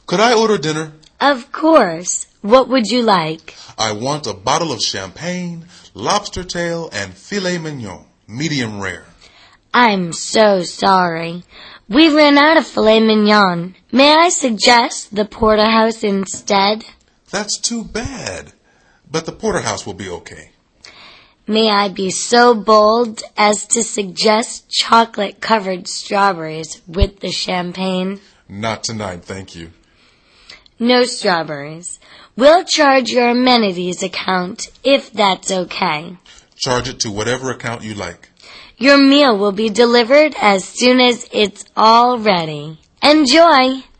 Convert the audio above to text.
Could I order dinner? Of course. What would you like? I want a bottle of champagne, lobster tail, and filet mignon, medium rare. I'm so sorry. We ran out of filet mignon. May I suggest the porterhouse instead? That's too bad. But the porterhouse will be okay. May I be so bold as to suggest chocolate-covered strawberries with the champagne? Not tonight, thank you. No strawberries. We'll charge your amenities account, if that's okay. Charge it to whatever account you like. Your meal will be delivered as soon as it's all ready. Enjoy!